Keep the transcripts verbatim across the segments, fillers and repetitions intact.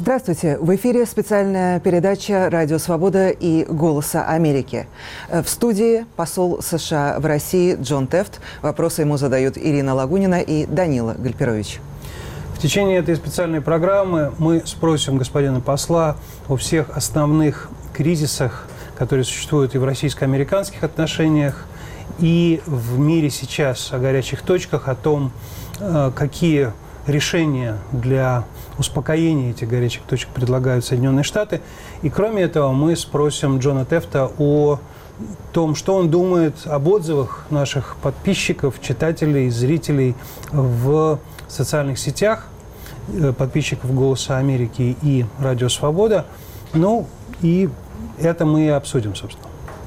Здравствуйте. В эфире специальная передача «Радио Свобода» и «Голоса Америки». В студии посол США в России Джон Тефт. Вопросы ему задают Ирина Лагунина и Данила Гальперович. В течение этой специальной программы мы спросим господина посла о всех основных кризисах, которые существуют и в российско-американских отношениях, и в мире сейчас, о горячих точках, о том, какие решения для успокоения этих горячих точек предлагают Соединенные Штаты. И кроме этого мы спросим Джона Тефта о том, что он думает об отзывах наших подписчиков, читателей, зрителей в социальных сетях, подписчиков «Голоса Америки» и «Радио Свобода». Ну, и это мы и обсудим, собственно.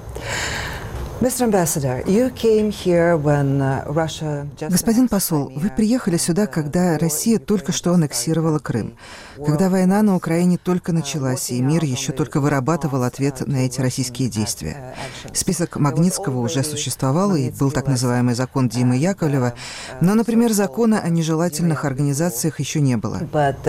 Господин посол, вы приехали сюда, когда Россия только что аннексировала Крым, когда война на Украине только началась, и мир еще только вырабатывал ответ на эти российские действия. Список Магнитского уже существовал, и был так называемый закон Димы Яковлева, но, например, закона о нежелательных организациях еще не было.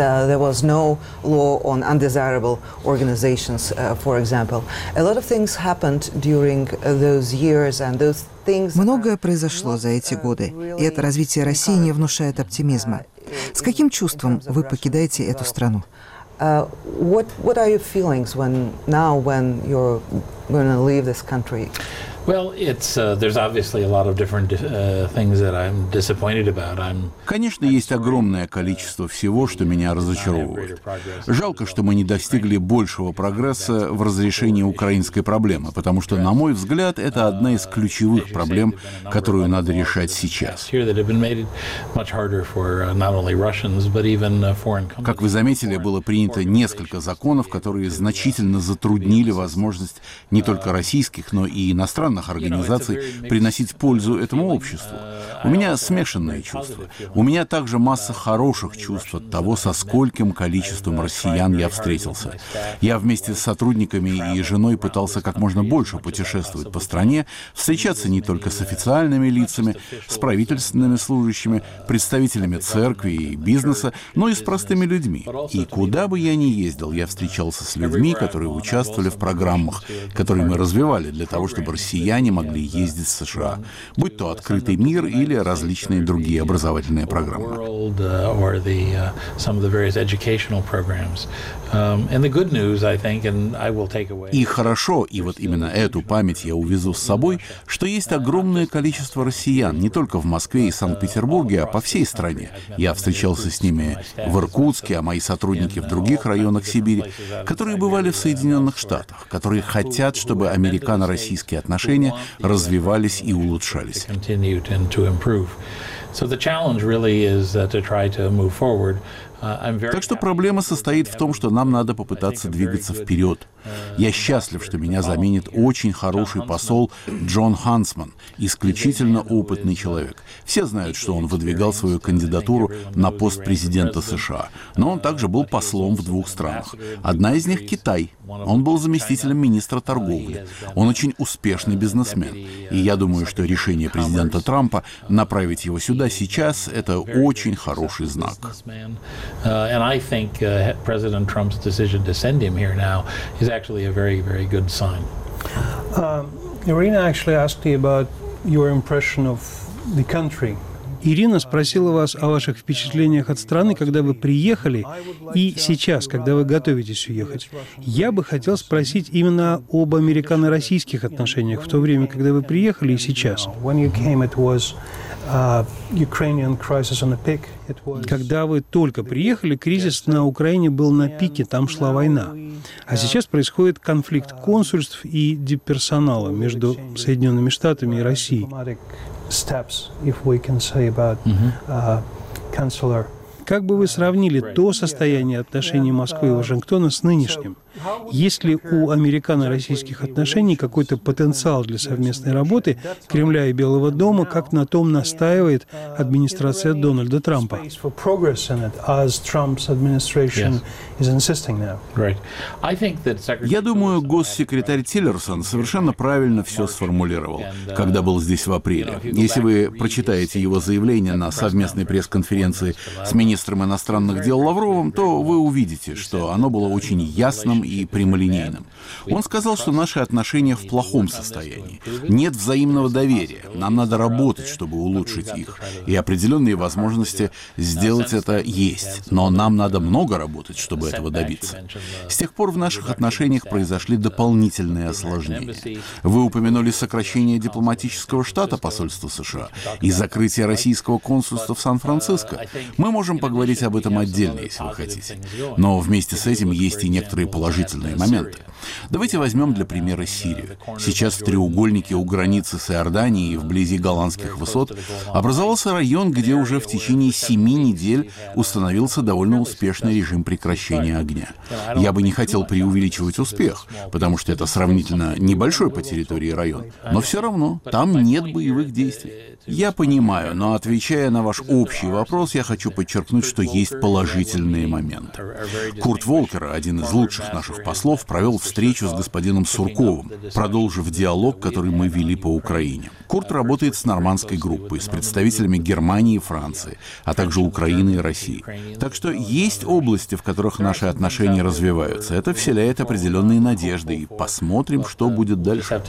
Многое произошло за эти годы, и это развитие России не внушает оптимизма. С каким чувством вы покидаете эту страну? Well, it's uh, there's obviously a lot of different uh, things that I'm disappointed about. I'm Конечно, есть огромное количество всего, что меня разочаровывает. Жалко, что мы не достигли большего прогресса в разрешении украинской проблемы, потому что, на мой взгляд, это одна из ключевых проблем, которую надо решать сейчас. Как вы заметили, было принято несколько законов, которые значительно затруднили возможность не только российских, но и иностранных организаций приносить пользу этому обществу. У меня смешанные чувства. У меня также масса хороших чувств от того, со скольким количеством россиян я встретился. Я вместе с сотрудниками и женой пытался как можно больше путешествовать по стране, встречаться не только с официальными лицами, с правительственными служащими, представителями церкви и бизнеса, но и с простыми людьми. И куда бы я ни ездил, я встречался с людьми, которые участвовали в программах, которые мы развивали для того, чтобы россияне могли ездить в США, будь то «Открытый мир» или различные другие образовательные программы. И хорошо, и вот именно эту память я увезу с собой, что есть огромное количество россиян, не только в Москве и Санкт-Петербурге, а по всей стране. Я встречался с ними в Иркутске, а мои сотрудники в других районах Сибири, которые бывали в Соединенных Штатах, которые хотят, чтобы американо-российские отношения развивались и улучшались. Так что проблема состоит в том, что нам надо попытаться двигаться вперед. Я счастлив, что меня заменит очень хороший посол Джон Хансман, исключительно опытный человек. Все знают, что он выдвигал свою кандидатуру на пост президента США, но он также был послом в двух странах. Одна из них — Китай. Он был заместителем министра торговли. Он очень успешный бизнесмен. И я думаю, что решение президента Трампа направить его сюда сейчас — это очень хороший знак. And I think uh, President Trump's decision to send him here now is actually a very, very good sign. Uh, Irina actually asked you about your impression of the country. Ирина спросила вас о ваших впечатлениях от страны, когда вы приехали, и сейчас, когда вы готовитесь уехать. Я бы хотел спросить именно об американо-российских отношениях в то время, когда вы приехали, и сейчас. Когда вы только приехали, кризис на Украине был на пике, там шла война. А сейчас происходит конфликт консульств и дипперсонала между Соединенными Штатами и Россией. Как бы вы сравнили то состояние отношений Москвы и Вашингтона с нынешним? Есть ли у американо-российских отношений какой-то потенциал для совместной работы Кремля и Белого дома, как на том настаивает администрация Дональда Трампа? Я думаю, госсекретарь Тиллерсон совершенно правильно все сформулировал, когда был здесь в апреле. Если вы прочитаете его заявление на совместной пресс-конференции с министром иностранных дел Лавровым, то вы увидите, что оно было очень ясным и прямолинейным. Он сказал, что наши отношения в плохом состоянии. Нет взаимного доверия. Нам надо работать, чтобы улучшить их. И определенные возможности сделать это есть. Но нам надо много работать, чтобы этого добиться. С тех пор в наших отношениях произошли дополнительные осложнения. Вы упомянули сокращение дипломатического штата посольства США и закрытие российского консульства в Сан-Франциско. Мы можем поговорить об этом отдельно, если вы хотите. Но вместе с этим есть и некоторые положительные моменты. Давайте возьмем для примера Сирию. Сейчас в треугольнике у границы с Иорданией и вблизи Голландских высот образовался район, где уже в течение семи недель установился довольно успешный режим прекращения огня. Я бы не хотел преувеличивать успех, потому что это сравнительно небольшой по территории район, но все равно там нет боевых действий. Я понимаю, но отвечая на ваш общий вопрос, я хочу подчеркнуть, что есть положительные моменты. Курт Волкер, один из лучших наших послов, провел встречу с господином Сурковым, продолжив диалог, который мы вели по Украине. Курт работает с нормандской группой, с представителями Германии и Франции, а также Украины и России. Так что есть области, в которых наши отношения развиваются. Это вселяет определенные надежды, и посмотрим, что будет дальше.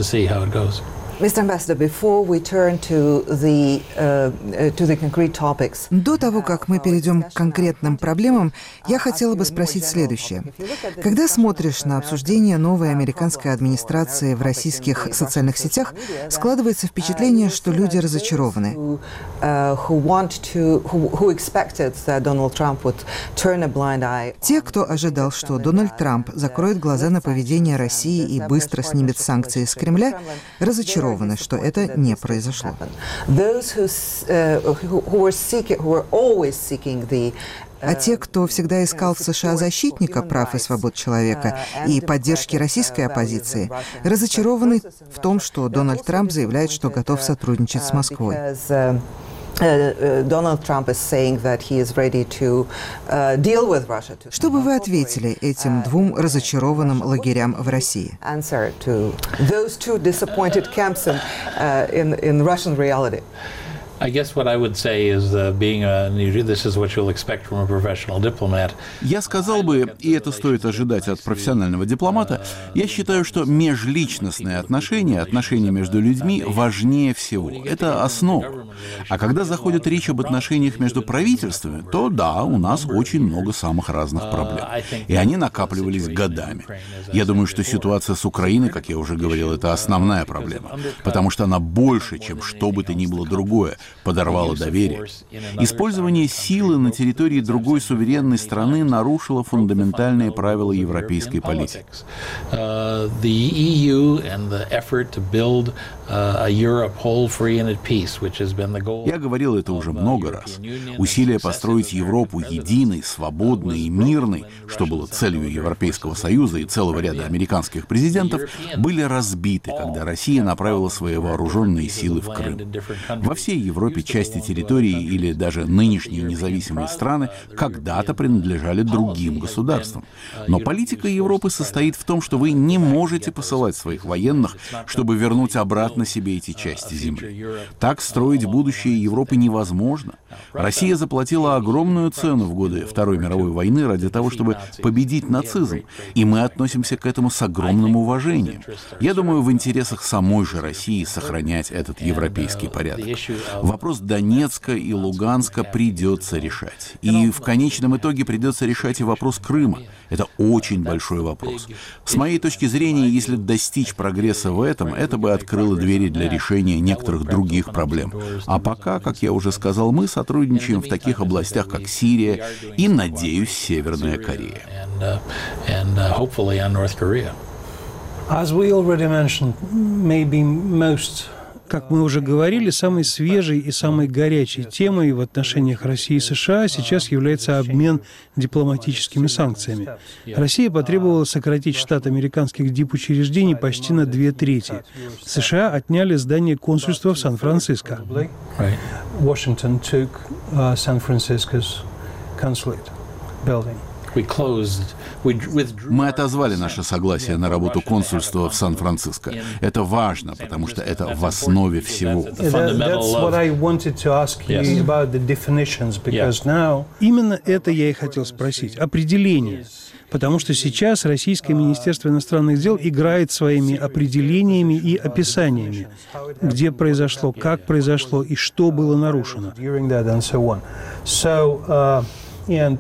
До того, как мы перейдем к конкретным проблемам, я хотела бы спросить следующее. Когда смотришь на обсуждение новой американской администрации в российских социальных сетях, складывается впечатление, что люди разочарованы. Те, кто ожидал, что Дональд Трамп закроет глаза на поведение России и быстро снимет санкции с Кремля, разочарованы, что это не произошло. А те, кто всегда искал в США защитника прав и свобод человека и поддержки российской оппозиции, разочарованы в том, что Дональд Трамп заявляет, что готов сотрудничать с Москвой. Что бы вы ответили этим двум разочарованным лагерям в России? I guess what I would say is uh, being a, this is what you'll expect from a professional diplomat. Я сказал бы, и это стоит ожидать от профессионального дипломата, я считаю, что межличностные отношения, отношения между людьми важнее всего. Это основа. А когда заходит речь об отношениях между правительствами, то да, у нас очень много самых разных проблем. И они накапливались годами. Я думаю, что ситуация с Украиной, как я уже говорил, это основная проблема, потому что она больше, чем что бы то ни было другое, подорвало доверие. Использование силы на территории другой суверенной страны нарушило фундаментальные правила европейской политики. Я говорил это уже много раз. Усилия построить Европу единой, свободной и мирной, что было целью Европейского Союза и целого ряда американских президентов, были разбиты, когда Россия направила свои вооруженные силы в Крым. Во всей Европе части территории или даже нынешние независимые страны когда-то принадлежали другим государствам. Но политика Европы состоит в том, что вы не можете посылать своих военных, чтобы вернуть обратно себе эти части земли. Так строить будущее Европы невозможно. Россия заплатила огромную цену в годы Второй мировой войны ради того, чтобы победить нацизм, и мы относимся к этому с огромным уважением. Я думаю, в интересах самой же России сохранять этот европейский порядок. Вопрос Донецка и Луганска придется решать. И в конечном итоге придется решать и вопрос Крыма. Это очень большой вопрос. С моей точки зрения, если достичь прогресса в этом, это бы открыло двери для решения некоторых других проблем. А пока, как я уже сказал, мы сотрудничаем в таких областях, как Сирия и, надеюсь, Северная Корея. As we already mentioned, maybe most Как мы уже говорили, самой свежей и самой горячей темой в отношениях России и США сейчас является обмен дипломатическими санкциями. Россия потребовала сократить штат американских дипучреждений почти на две трети. США отняли здание консульства в Сан-Франциско. Washington took uh, San Francisco's consulate building. Мы отозвали наше согласие на работу консульства в Сан-Франциско. Это важно, потому что это в основе всего. Именно это я и хотел спросить. Определение. Потому что сейчас Российское Министерство иностранных дел играет своими определениями и описаниями, где произошло, как произошло и что было нарушено. И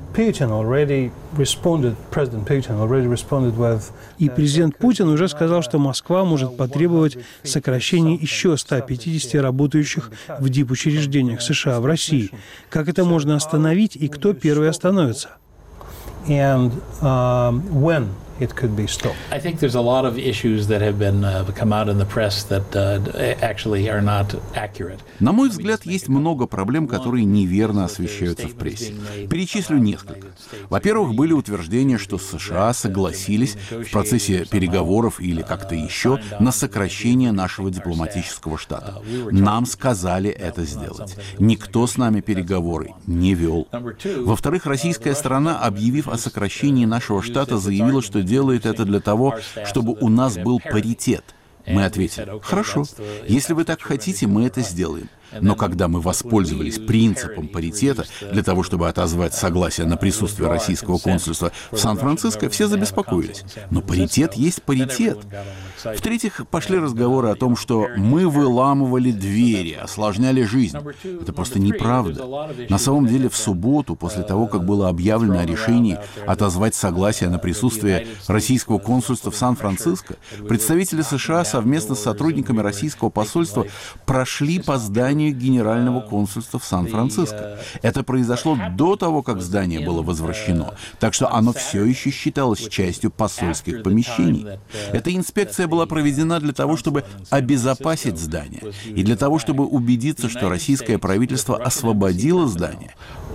президент Путин уже сказал, что Москва может потребовать сокращения еще ста пятидесяти работающих в дипучреждениях США в России. Как это можно остановить и кто первый остановится? And um, when it could be stopped. I think there's a lot of issues that have been uh, come out in the press that uh, actually are not accurate. На мой взгляд, есть много проблем, которые неверно освещаются в прессе. Перечислю несколько. Во-первых, были утверждения, что США согласились в процессе переговоров или как-то еще на сокращение нашего дипломатического штата. Нам сказали это сделать. Никто с нами переговоры не вел. Во-вторых, российская сторона, объявив о сокращении нашего штата, заявила, что делает это для того, чтобы у нас был паритет. Мы ответили: хорошо, если вы так хотите, мы это сделаем. Но когда мы воспользовались принципом паритета для того, чтобы отозвать согласие на присутствие российского консульства в Сан-Франциско, все забеспокоились. Но паритет есть паритет. В-третьих, пошли разговоры о том, что мы выламывали двери, осложняли жизнь. Это просто неправда. На самом деле, в субботу, после того, как было объявлено о решении отозвать согласие на присутствие российского консульства в Сан-Франциско, представители США совместно с сотрудниками российского посольства прошли по зданию Генерального консульства в Сан-Франциско. Это произошло до того, как здание было возвращено, так что оно все еще считалось частью посольских помещений. Эта инспекция была проведена для того, чтобы обезопасить здание и для того, чтобы убедиться, что российское правительство освободило здание.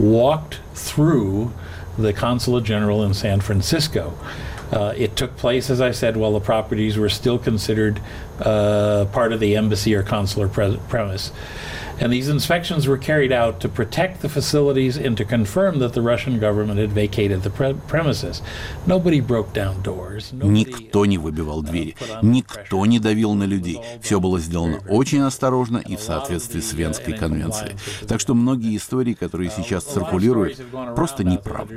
Uh, it took place, as I said, while the properties were still considered uh, part of the embassy or consular pre- premise. And these inspections were carried out to protect the facilities and to confirm that the Russian government had vacated the pre- premises. Nobody broke down doors. Никто не выбивал двери, никто не давил на людей. Все было сделано очень осторожно и в соответствии с Венской конвенцией. Так что многие истории, которые сейчас циркулируют, просто неправда.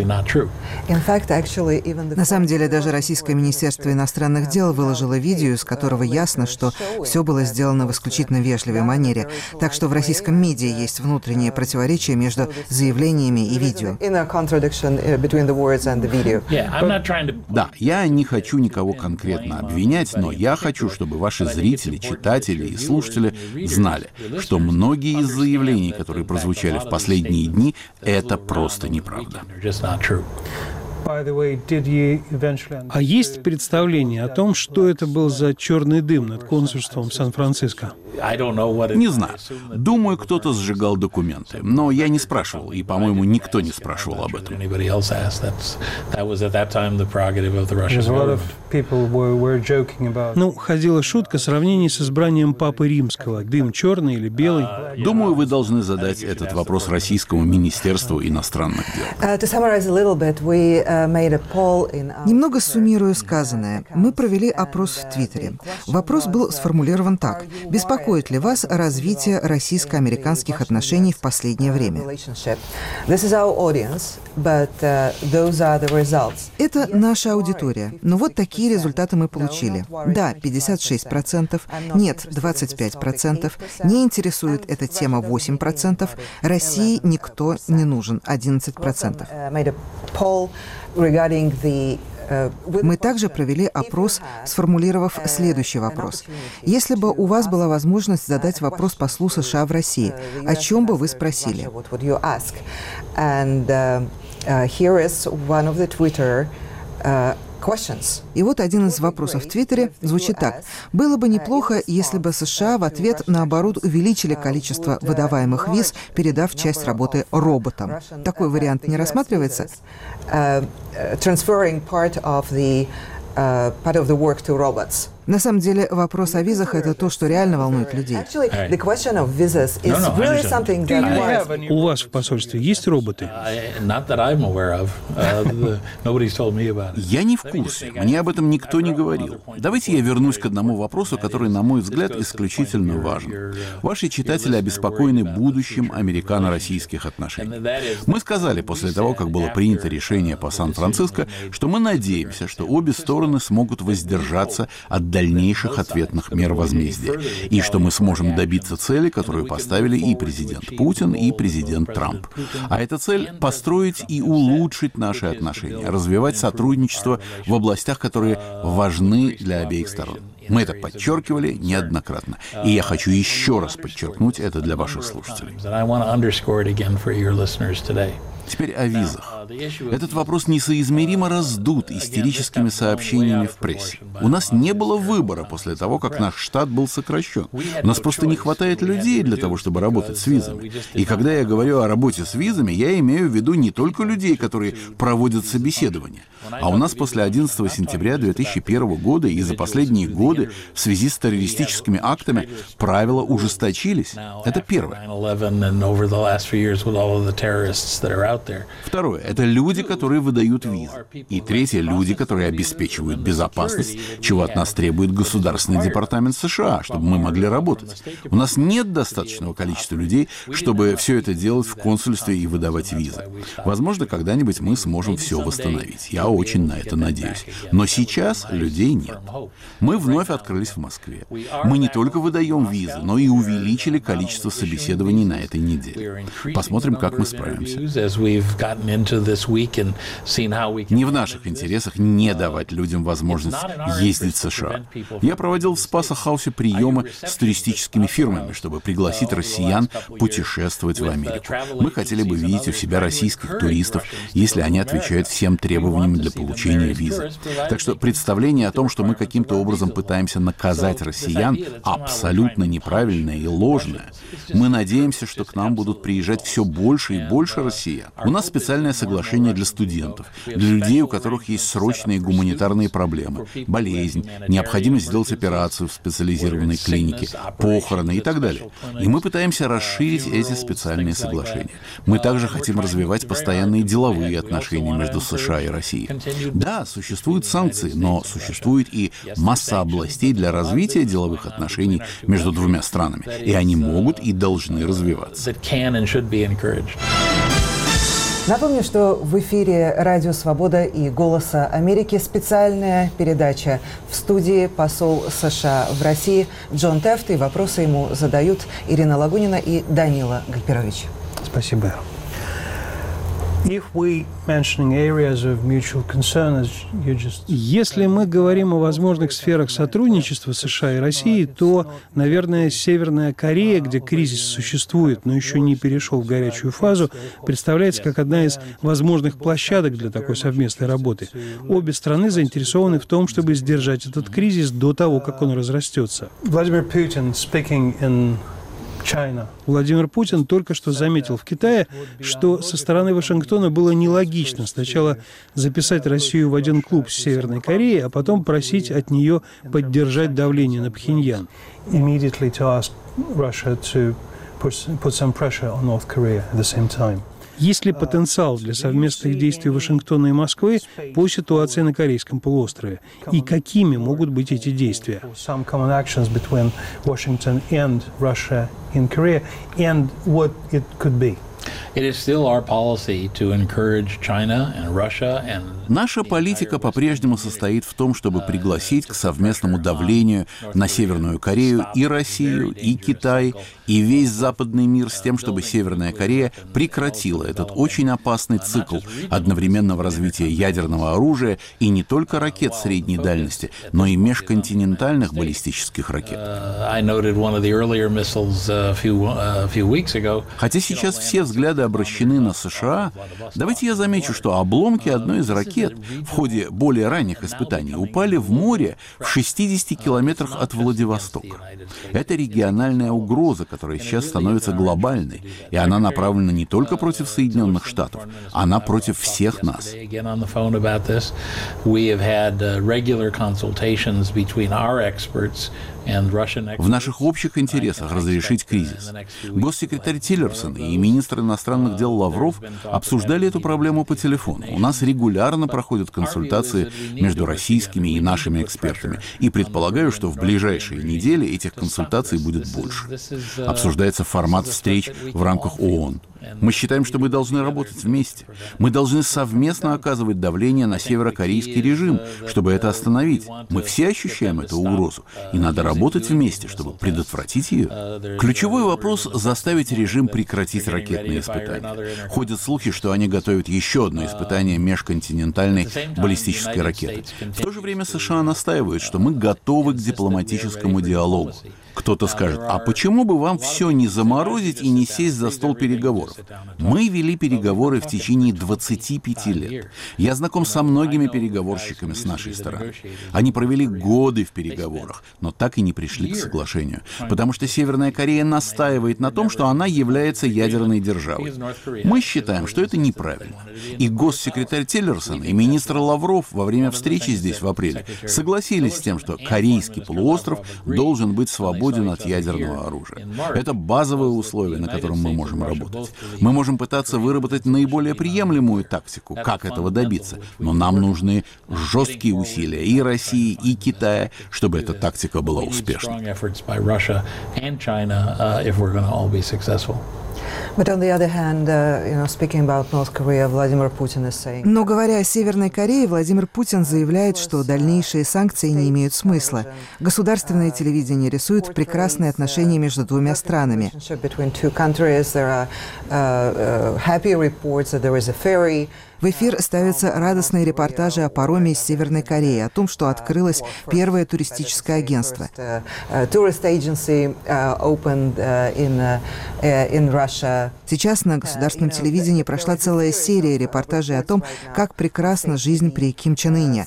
На самом деле, даже Российское Министерство иностранных дел выложило видео, из которого ясно, что все было сделано в исключительно вежливой манере. Так что в российском медиа есть внутренние противоречия между заявлениями и видео. Да, я не хочу никого конкретно обвинять, но я хочу, чтобы ваши зрители, читатели и слушатели знали, что многие из заявлений, которые прозвучали в последние дни, это просто неправда. А есть представление о том, что это был за черный дым над консульством Сан-Франциско? Не знаю. Думаю, кто-то сжигал документы. Но я не спрашивал, и, по-моему, никто не спрашивал об этом. Ну, ходила шутка о сравнении с избранием Папы Римского. Дым черный или белый? Думаю, вы должны задать этот вопрос Российскому Министерству иностранных дел. Немного суммирую сказанное. Мы провели опрос в Твиттере. Вопрос был сформулирован так. Беспокоит ли вас развитие российско-американских отношений в последнее время? Это наша аудитория. Но вот такие результаты мы получили. Да, пятьдесят шесть процентов. Нет, двадцать пять процентов. Не интересует эта тема восемь процентов. России никто не нужен одиннадцать процентов. Мы также провели опрос, сформулировав следующий вопрос. Если бы у вас была возможность задать вопрос послу США в России, о чем бы вы спросили? И вот один из вопросов в Твиттере звучит так. Было бы неплохо, если бы США в ответ, наоборот, увеличили количество выдаваемых виз, передав часть работы роботам. Такой вариант не рассматривается? На самом деле, вопрос о визах – это то, что реально волнует людей. У вас в посольстве есть роботы? Я не в курсе. Мне об этом никто не говорил. Давайте я вернусь к одному вопросу, который, на мой взгляд, исключительно важен. Ваши читатели обеспокоены будущим американо-российских отношений. Мы сказали после того, как было принято решение по Сан-Франциско, что мы надеемся, что обе стороны смогут воздержаться от дальнейших ответных мер возмездия, и что мы сможем добиться цели, которую поставили и президент Путин, и президент Трамп. А эта цель — построить и улучшить наши отношения, развивать сотрудничество в областях, которые важны для обеих сторон. Мы это подчеркивали неоднократно, и я хочу еще раз подчеркнуть это для ваших слушателей. Теперь о визах. Этот вопрос несоизмеримо раздут истерическими сообщениями в прессе. У нас не было выбора после того, как наш штат был сокращен. У нас просто не хватает людей для того, чтобы работать с визами. И когда я говорю о работе с визами, я имею в виду не только людей, которые проводят собеседования. А у нас после одиннадцатого сентября две тысячи первого года и за последние годы в связи с террористическими актами правила ужесточились. Это первое. Второе — это люди, которые выдают визы. И третье — люди, которые обеспечивают безопасность, чего от нас требует Государственный департамент США, чтобы мы могли работать. У нас нет достаточного количества людей, чтобы все это делать в консульстве и выдавать визы. Возможно, когда-нибудь мы сможем все восстановить. Я очень на это надеюсь. Но сейчас людей нет. Мы вновь открылись в Москве. Мы не только выдаем визы, но и увеличили количество собеседований на этой неделе. Посмотрим, как мы справимся. Не в наших интересах не давать людям возможность ездить в США. Я проводил в Спаса-хаусе приемы с туристическими фирмами, чтобы пригласить россиян путешествовать в Америку. Мы хотели бы видеть у себя российских туристов, если они отвечают всем требованиям для получения визы. Так что представление о том, что мы каким-то образом пытаемся наказать россиян, абсолютно неправильное и ложное. Мы надеемся, что к нам будут приезжать все больше и больше россиян. У нас специальное соглашение для студентов, для людей, у которых есть срочные гуманитарные проблемы, болезнь, необходимость сделать операцию в специализированной клинике, похороны и так далее. И мы пытаемся расширить эти специальные соглашения. Мы также хотим развивать постоянные деловые отношения между США и Россией. Да, существуют санкции, но существует и масса областей для развития деловых отношений между двумя странами, и они могут и должны развиваться. Напомню, что в эфире «Радио Свобода» и «Голоса Америки» специальная передача. В студии посол США в России Джон Тефт, и вопросы ему задают Ирина Лагунина и Данила Гальперович. Спасибо. Если мы говорим о возможных сферах сотрудничества США и России, то, наверное, Северная Корея, где кризис существует, но еще не перешел в горячую фазу, представляется как одна из возможных площадок для такой совместной работы. Обе страны заинтересованы в том, чтобы сдержать этот кризис до того, как он разрастется. Владимир Путин, speaking in Владимир Путин только что заметил в Китае, что со стороны Вашингтона было нелогично сначала записать Россию в один клуб с Северной Кореей, а потом просить от нее поддержать давление на Пхеньян. Есть ли потенциал для совместных действий Вашингтона и Москвы по ситуации на Корейском полуострове? И какими могут быть эти действия? Наша политика по-прежнему состоит в том, чтобы пригласить к совместному давлению на Северную Корею и Россию, и Китай, и весь западный мир с тем, чтобы Северная Корея прекратила этот очень опасный цикл одновременного развития ядерного оружия и не только ракет средней дальности, но и межконтинентальных баллистических ракет. Хотя сейчас все взгляды снаряды обращены на США, давайте я замечу, что обломки одной из ракет в ходе более ранних испытаний упали в море в шестидесяти километрах от Владивостока. Это региональная угроза, которая сейчас становится глобальной, и она направлена не только против Соединенных Штатов, она против всех нас. В наших общих интересах разрешить кризис. Госсекретарь Тиллерсон и министр иностранных дел Лавров обсуждали эту проблему по телефону. У нас регулярно проходят консультации между российскими и нашими экспертами. И предполагаю, что в ближайшие недели этих консультаций будет больше. Обсуждается формат встреч в рамках ООН. Мы считаем, что мы должны работать вместе. Мы должны совместно оказывать давление на северокорейский режим, чтобы это остановить. Мы все ощущаем эту угрозу, и надо работать вместе, чтобы предотвратить ее. Ключевой вопрос — заставить режим прекратить ракетные испытания. Ходят слухи, что они готовят еще одно испытание межконтинентальной баллистической ракеты. В то же время США настаивают, что мы готовы к дипломатическому диалогу. Кто-то скажет: а почему бы вам все не заморозить и не сесть за стол переговоров? Мы вели переговоры в течение двадцати пяти лет. Я знаком со многими переговорщиками с нашей стороны. Они провели годы в переговорах, но так и не пришли к соглашению, потому что Северная Корея настаивает на том, что она является ядерной державой. Мы считаем, что это неправильно. И госсекретарь Тиллерсон и министр Лавров во время встречи здесь в апреле согласились с тем, что Корейский полуостров должен быть свободен от ядерного оружия. Это базовое условие, на котором мы можем работать. Мы можем пытаться выработать наиболее приемлемую тактику, как этого добиться, но нам нужны жесткие усилия и России, и Китая, чтобы эта тактика была успешной. Но говоря о Северной Корее, Владимир Путин заявляет, что дальнейшие санкции не имеют смысла. Государственное телевидение рисует прекрасные отношения между двумя странами. В эфир ставятся радостные репортажи о пароме из Северной Кореи, о том, что открылось первое туристическое агентство. Сейчас на государственном телевидении прошла целая серия репортажей о том, как прекрасна жизнь при Ким Чен Ыне.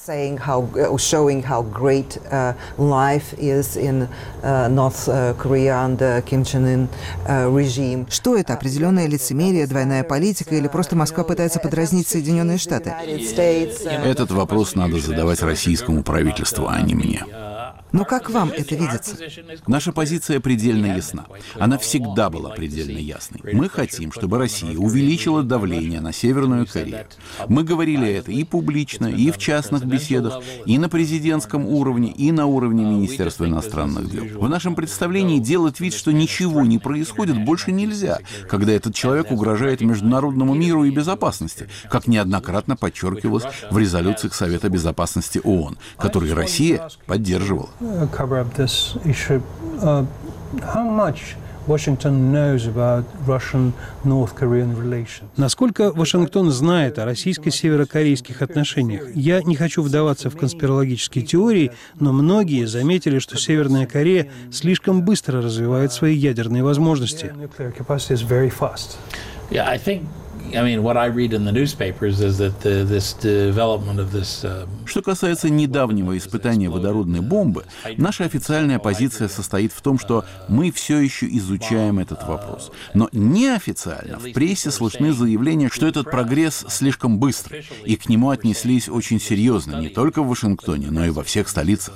Что это? Определенное лицемерие, двойная политика или просто Москва пытается подразнить Соединенные Штаты? Этот вопрос надо задавать российскому правительству, а не мне. Но как вам это видится? Наша позиция предельно ясна. Она всегда была предельно ясной. Мы хотим, чтобы Россия увеличила давление на Северную Корею. Мы говорили это и публично, и в частных беседах, и на президентском уровне, и на уровне Министерства иностранных дел. В нашем представлении делать вид, что ничего не происходит, больше нельзя, когда этот человек угрожает международному миру и безопасности, как неоднократно подчеркивалось в резолюциях Совета Безопасности ООН, которые Россия поддерживала. Cover up this issue. Uh, how much Washington knows about Russian-North Korean relations? Насколько Вашингтон знает о российско-северокорейских отношениях? Я не хочу вдаваться в конспирологические теории, но многие заметили, что Северная Корея слишком быстро развивает свои ядерные возможности. Yeah, I think Что касается недавнего испытания водородной бомбы, наша официальная позиция состоит в том, что мы все еще изучаем этот вопрос. Но неофициально в прессе слышны заявления, что этот прогресс слишком быстрый, и к нему отнеслись очень серьезно, не только в Вашингтоне, но и во всех столицах.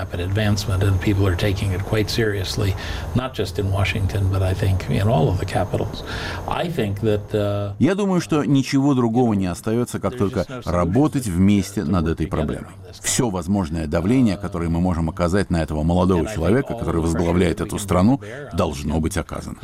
Я думаю, что ничего другого не остается, как только работать вместе над этой проблемой. Все возможное давление, которое мы можем оказать на этого молодого человека, который возглавляет эту страну, должно быть оказано.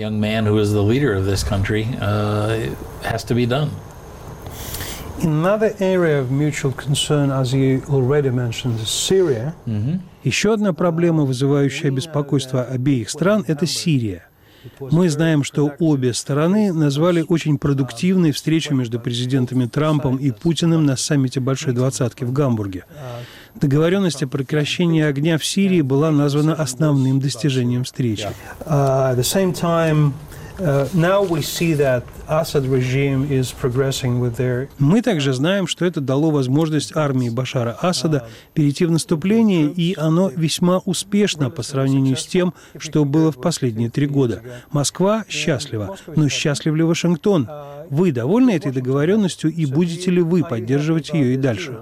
Another area of mutual concern, as you already mentioned, is Syria. Еще одна проблема, вызывающая беспокойство обеих стран, это Сирия. Мы знаем, что обе стороны назвали очень продуктивной встречу между президентами Трампом и Путиным на саммите Большой Двадцатки в Гамбурге. Договоренность о прекращении огня в Сирии была названа основным достижением встречи. В Мы также знаем, что это дало возможность армии Башара Асада перейти в наступление, и оно весьма успешно по сравнению с тем, что было в последние три года. Москва счастлива, но счастлив ли Вашингтон? Вы довольны этой договоренностью, и будете ли вы поддерживать ее и дальше?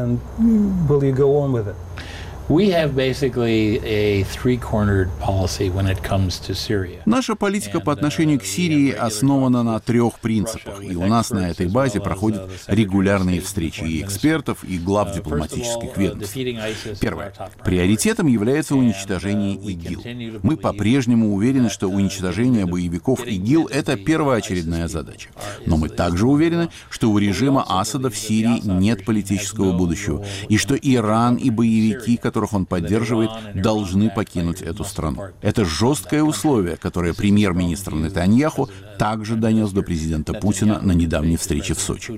Наша политика по отношению к Сирии основана на трех принципах, и у нас на этой базе проходят регулярные встречи и экспертов, и глав дипломатических ведомств. Первое. Приоритетом является уничтожение ИГИЛ. Мы по-прежнему уверены, что уничтожение боевиков ИГИЛ — это первоочередная задача. Но мы также уверены, что у режима Асада в Сирии нет политического будущего, и что Иран и боевики, которых он поддерживает, должны покинуть эту страну. Это жесткое условие, которое премьер-министр Нетаньяху также донес до президента Путина на недавней встрече в Сочи.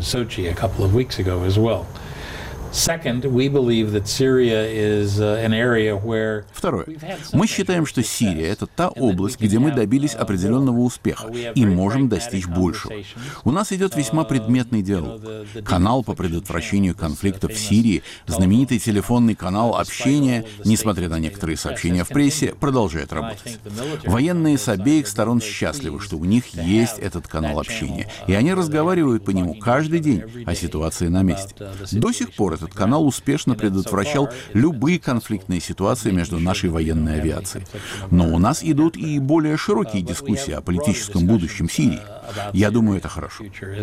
Второе. Мы считаем, что Сирия — это та область, где мы добились определенного успеха и можем достичь большего. У нас идет весьма предметный диалог. Канал по предотвращению конфликтов в Сирии, знаменитый телефонный канал общения, несмотря на некоторые сообщения в прессе, продолжает работать. Военные с обеих сторон счастливы, что у них есть этот канал общения, и они разговаривают по нему каждый день о ситуации на месте. До сих пор этот канал успешно предотвращал любые конфликтные ситуации между нашей военной авиацией. Но у нас идут и более широкие дискуссии о политическом будущем Сирии. Я думаю, это хорошо.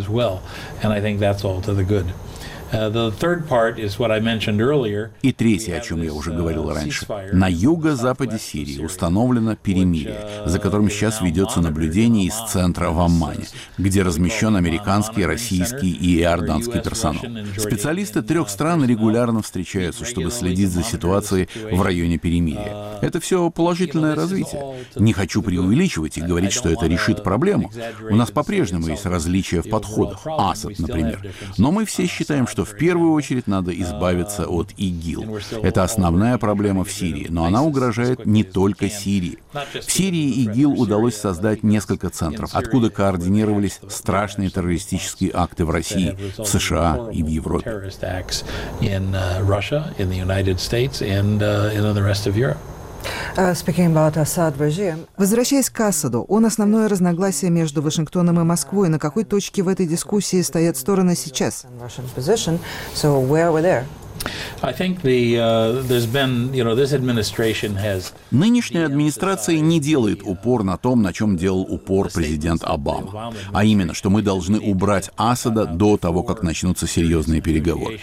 И третье, о чем я уже говорил раньше. На юго-западе Сирии установлено перемирие, за которым сейчас ведется наблюдение из центра в Аммане, где размещен американский, российский и иорданский персонал. Специалисты трех стран регулярно встречаются, чтобы следить за ситуацией в районе перемирия. Это все положительное развитие. Не хочу преувеличивать и говорить, что это решит проблему. У нас по-прежнему есть различия в подходах. Асад, например. Но мы все считаем, что в первую очередь надо избавиться от ИГИЛ. Это основная проблема в Сирии, но она угрожает не только Сирии. В Сирии ИГИЛ удалось создать несколько центров, откуда координировались страшные террористические акты в России, в США и в Европе. Возвращаясь к Асаду, он основное разногласие между Вашингтоном и Москвой. На какой точке в этой дискуссии стоят стороны сейчас? Нынешняя администрация не делает упор на том, на чем делал упор президент Обама, а именно, что мы должны убрать Асада до того, как начнутся серьезные переговоры.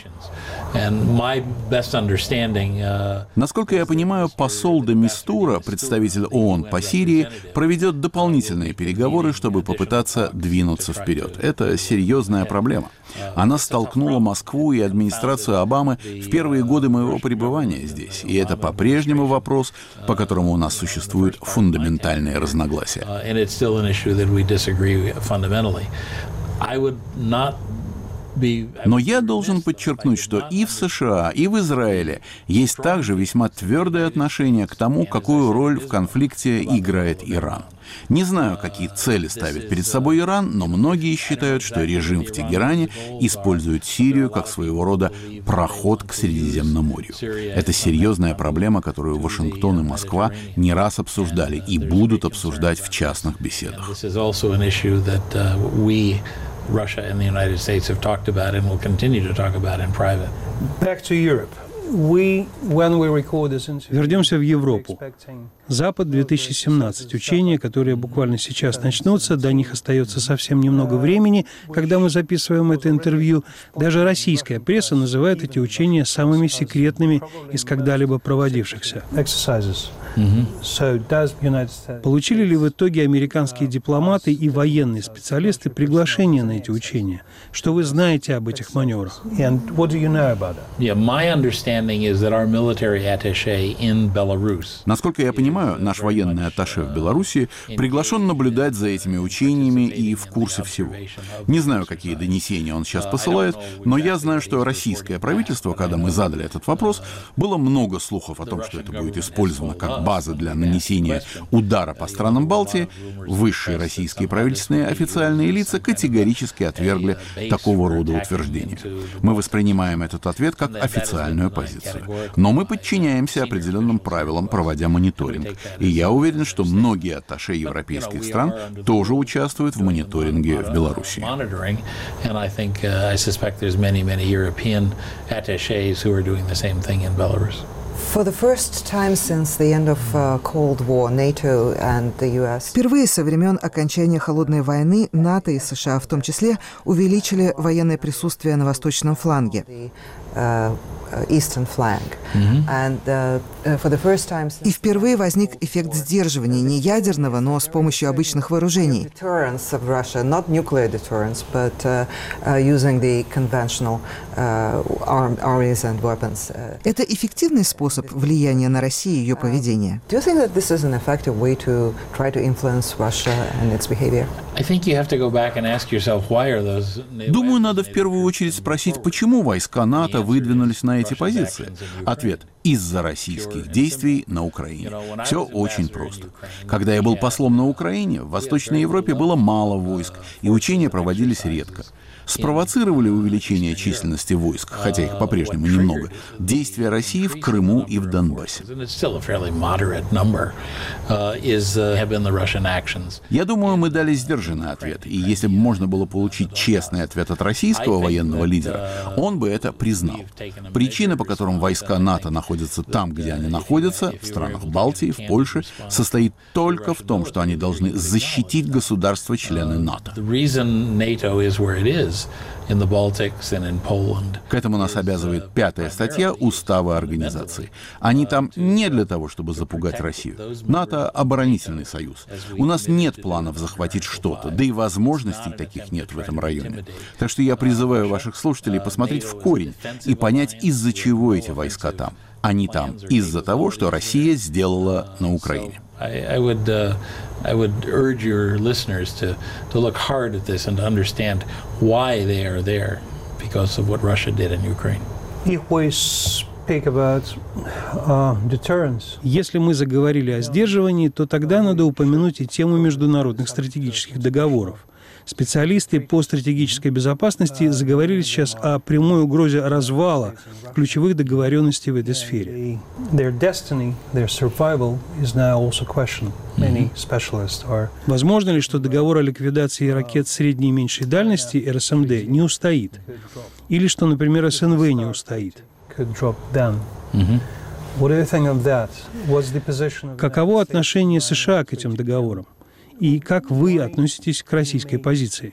Насколько я понимаю, посол де Мистура, представитель ООН по Сирии, проведет дополнительные переговоры, чтобы попытаться двинуться вперед. Это серьезная проблема. Она столкнула Москву и администрацию Обамы в первые годы моего пребывания здесь, и это по-прежнему вопрос, по которому у нас существуют фундаментальные разногласия. Но я должен подчеркнуть, что и в США, и в Израиле есть также весьма твердое отношение к тому, какую роль в конфликте играет Иран. Не знаю, какие цели ставит перед собой Иран, но многие считают, что режим в Тегеране использует Сирию как своего рода проход к Средиземноморью. Это серьезная проблема, которую Вашингтон и Москва не раз обсуждали и будут обсуждать в частных беседах. Russia and the United States have talked about and will continue to talk about in private. Back to Europe. We, when we record this interview, вернемся в Европу. Запад две тысячи семнадцать. Учения, которые буквально сейчас начнутся, до них остается совсем немного времени, когда мы записываем это интервью. Даже российская пресса называет эти учения самыми секретными из когда-либо проводившихся. Mm-hmm. Получили ли в итоге американские дипломаты и военные специалисты приглашение на эти учения? Что вы знаете об этих маневрах? And what do you know about it? Yeah, my understanding is that our military attaché in Belarus. Насколько я понимаю, понимаю, наш военный атташе в Беларуси приглашен наблюдать за этими учениями и в курсе всего. Не знаю, какие донесения он сейчас посылает, но я знаю, что российское правительство, когда мы задали этот вопрос, было много слухов о том, что это будет использовано как база для нанесения удара по странам Балтии. Высшие российские правительственные официальные лица категорически отвергли такого рода утверждения. Мы воспринимаем этот ответ как официальную позицию. Но мы подчиняемся определенным правилам, проводя мониторинг. И я уверен, что многие атташе европейских стран тоже участвуют в мониторинге в Беларуси. Впервые со времен окончания Холодной войны НАТО и США в том числе увеличили военное присутствие на восточном фланге. Eastern flank. Mm-hmm. And, uh, for the first time since... И впервые возник эффект сдерживания, не ядерного, но с помощью обычных вооружений. Of Russia, not nuclear deterrence, but uh, uh, using the conventional uh, armies and weapons. Это эффективный способ влияния на Россию и ее поведение. Do you think that this is an effective way to try to influence Russia and its behavior? I think you have to go back and ask yourself, why are those... Думаю, надо в первую очередь спросить, почему войска НАТО выдвинулись на эти позиции. Ответ – из-за российских действий на Украине. Все очень просто. Когда я был послом на Украине, в Восточной Европе было мало войск, и учения проводились редко. Спровоцировали увеличение численности войск, хотя их по-прежнему немного, действия России в Крыму и в Донбассе. Я думаю, мы дали сдержанный ответ, и если бы можно было получить честный ответ от российского военного лидера, он бы это признал. Причина, по которым войска НАТО находятся там, где они находятся, в странах Балтии, в Польше, состоит только в том, что они должны защитить государства-члены НАТО. К этому нас обязывает пятая статья Устава Организации. Они там не для того, чтобы запугать Россию. НАТО — оборонительный союз. У нас нет планов захватить что-то, да и возможностей таких нет в этом районе. Так что я призываю ваших слушателей посмотреть в корень и понять, из-за чего эти войска там. Они там из-за того, что Россия сделала на Украине. I, I would, uh, I would urge your listeners to, to look hard at this and to understand why they are there because of what Russia did in Ukraine. If we speak about uh, deterrence. Если мы заговорили о сдерживании, то тогда надо упомянуть и тему международных стратегических договоров. Специалисты по стратегической безопасности заговорили сейчас о прямой угрозе развала ключевых договоренностей в этой сфере. Возможно ли, что договор о ликвидации ракет средней и меньшей дальности эр эс эм дэ не устоит? Или что, например, эс эн вэ не устоит? Каково отношение США к этим договорам? И как вы относитесь к российской позиции?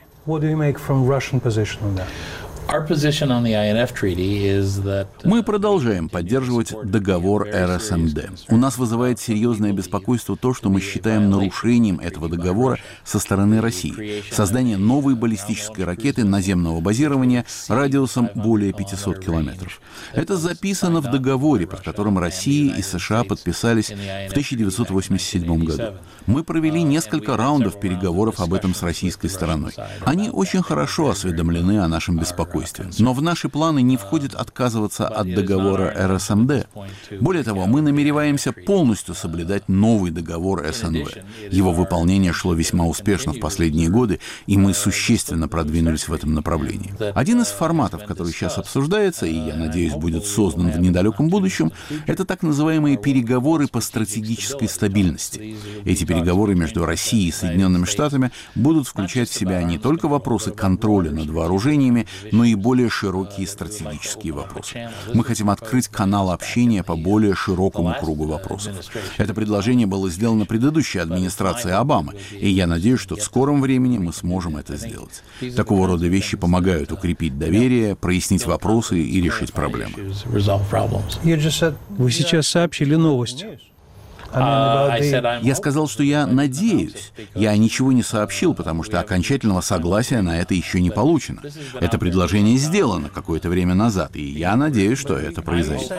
Мы продолжаем поддерживать договор эр эс эм дэ. У нас вызывает серьезное беспокойство то, что мы считаем нарушением этого договора со стороны России. Создание новой баллистической ракеты наземного базирования радиусом более пятисот километров. Это записано в договоре, под которым Россия и США подписались в тысяча девятьсот восемьдесят седьмом году. Мы провели несколько раундов переговоров об этом с российской стороной. Они очень хорошо осведомлены о нашем беспокойстве. Но в наши планы не входит отказываться от договора эр эс эм дэ. Более того, мы намереваемся полностью соблюдать новый договор эс эн вэ. Его выполнение шло весьма успешно в последние годы, и мы существенно продвинулись в этом направлении. Один из форматов, который сейчас обсуждается, и, я надеюсь, будет создан в недалеком будущем, это так называемые переговоры по стратегической стабильности. Эти переговоры между Россией и Соединенными Штатами будут включать в себя не только вопросы контроля над вооружениями, но и более широкие стратегические вопросы. Мы хотим открыть канал общения по более широкому кругу вопросов. Это предложение было сделано предыдущей администрацией Обамы, и я надеюсь, что в скором времени мы сможем это сделать. Такого рода вещи помогают укрепить доверие, прояснить вопросы и решить проблемы. Вы сейчас сообщили новость. Я сказал, что я надеюсь. Я ничего не сообщил, потому что окончательного согласия на это еще не получено. Это предложение сделано какое-то время назад, и я надеюсь, что это произойдет.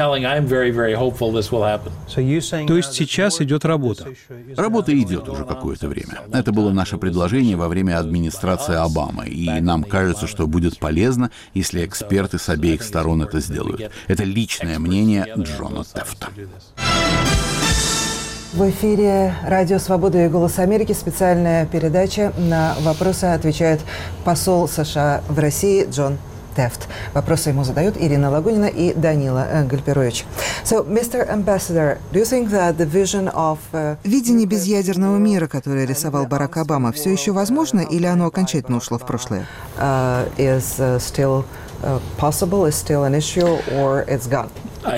То есть сейчас идет работа? Работа идет уже какое-то время. Это было наше предложение во время администрации Обамы, и нам кажется, что будет полезно, если эксперты с обеих сторон это сделают. Это личное мнение Джона Тефта. В эфире «Радио Свобода» и «Голос Америки» специальная передача. На вопросы отвечает посол США в России Джон Тефт. Вопросы ему задают Ирина Лагунина и Данила Гальперович. So, мистер Ambassador, do you think that the vision of uh, Видение безъядерного мира, которое рисовал Барак Обама, все еще возможно или оно окончательно ушло в прошлое? Uh, is uh, still uh, possible, is still an issue, or it's gone?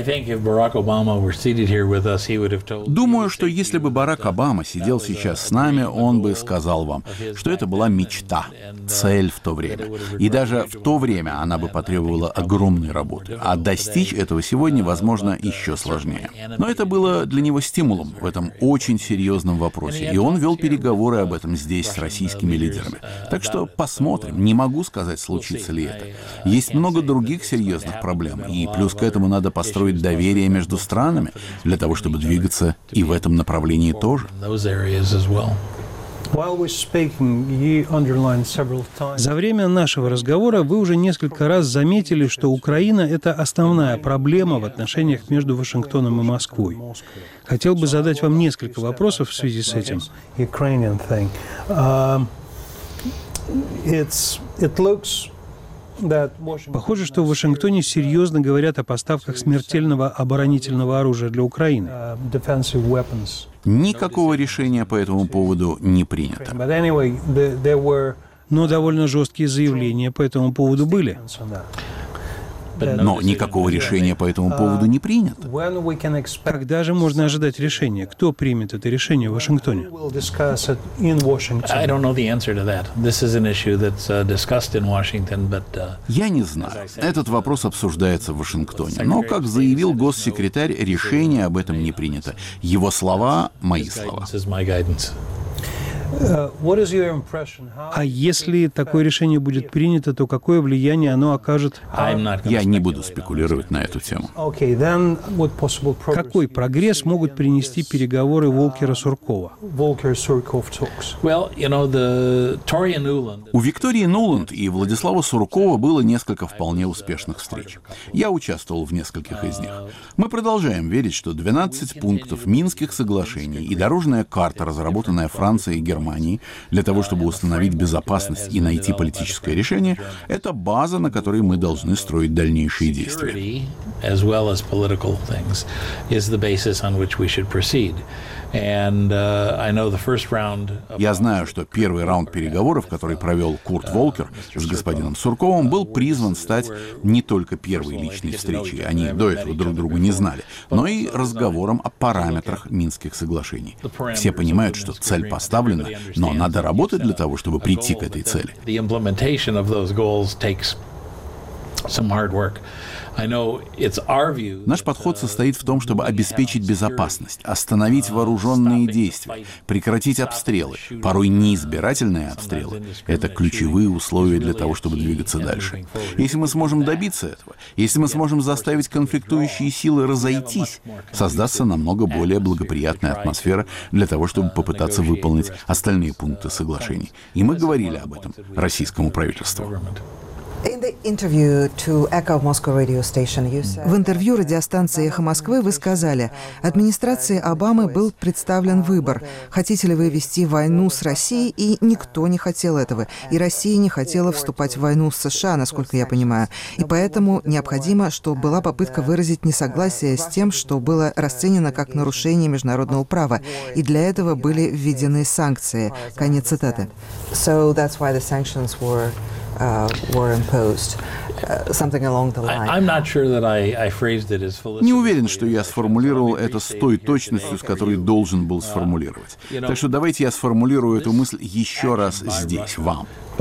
Думаю, что если бы Барак Обама сидел сейчас с нами, он бы сказал вам, что это была мечта, цель в то время. И даже в то время она бы потребовала огромной работы. А достичь этого сегодня, возможно, еще сложнее. Но это было для него стимулом в этом очень серьезном вопросе. И он вел переговоры об этом здесь с российскими лидерами. Так что посмотрим. Не могу сказать, случится ли это. Есть много других серьезных проблем. И плюс к этому надо построить строить доверие между странами для того, чтобы двигаться и в этом направлении тоже. За время нашего разговора вы уже несколько раз заметили, что Украина — это основная проблема в отношениях между Вашингтоном и Москвой. Хотел бы задать вам несколько вопросов в связи с этим. Похоже, что в Вашингтоне серьезно говорят о поставках смертельного оборонительного оружия для Украины. Никакого решения по этому поводу не принято. Но довольно жесткие заявления по этому поводу были. Но никакого решения по этому поводу не принято. Когда же можно ожидать решения? Кто примет это решение в Вашингтоне? Я не знаю. Этот вопрос обсуждается в Вашингтоне. Но, как заявил госсекретарь, решение об этом не принято. Его слова — мои слова. А если такое решение будет принято, то какое влияние оно окажет? Я не буду спекулировать на эту тему. Какой прогресс могут принести переговоры Волкера-Суркова? У Виктории Нуланд и Владислава Суркова было несколько вполне успешных встреч. Я участвовал в нескольких из них. Мы продолжаем верить, что двенадцать пунктов Минских соглашений и дорожная карта, разработанная Францией и Германией, Германии для того, чтобы установить безопасность и найти политическое решение, это база, на которой мы должны строить дальнейшие действия. Я знаю, что первый раунд переговоров, который провел Курт Волкер с господином Сурковым, был призван стать не только первой личной встречей, они до этого друг друга не знали, но и разговором о параметрах Минских соглашений. Все понимают, что цель поставлена, но надо работать для того, чтобы прийти к этой цели. Наш подход состоит в том, чтобы обеспечить безопасность, остановить вооруженные действия, прекратить обстрелы, порой неизбирательные обстрелы. Это ключевые условия для того, чтобы двигаться дальше. Если мы сможем добиться этого, если мы сможем заставить конфликтующие силы разойтись, создастся намного более благоприятная атмосфера для того, чтобы попытаться выполнить остальные пункты соглашений. И мы говорили об этом российскому правительству. В интервью радиостанции «Эхо Москвы» вы сказали, администрации Обамы был представлен выбор. Хотите ли вы вести войну с Россией? И никто не хотел этого. И Россия не хотела вступать в войну с США, насколько я понимаю. И поэтому необходимо, чтобы была попытка выразить несогласие с тем, что было расценено как нарушение международного права. И для этого были введены санкции. Конец цитаты. uh, were imposed. Не уверен, что я сформулировал это с той точностью, с которой должен был сформулировать. Так что давайте я сформулирую эту мысль еще раз здесь, вам.